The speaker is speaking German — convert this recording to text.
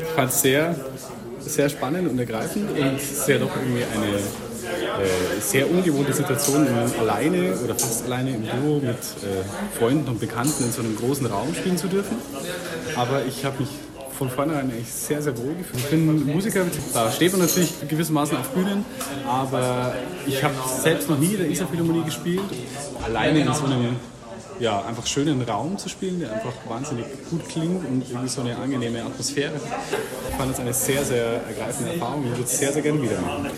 Ich fand es sehr, sehr spannend und ergreifend und sehr doch irgendwie eine sehr ungewohnte Situation, alleine oder fast alleine im Duo mit Freunden und Bekannten in so einem großen Raum spielen zu dürfen. Aber ich habe mich von vornherein eigentlich sehr, sehr wohl gefühlt. Ich bin Musiker, da steht man natürlich gewissermaßen auf Bühnen, aber ich habe selbst noch nie in der Isar-Philharmonie gespielt. Alleine in so einem einfach schönen Raum zu spielen, der einfach wahnsinnig gut klingt und irgendwie so eine angenehme Atmosphäre. Ich fand das eine sehr, sehr ergreifende Erfahrung und würde es sehr, sehr gerne wieder machen.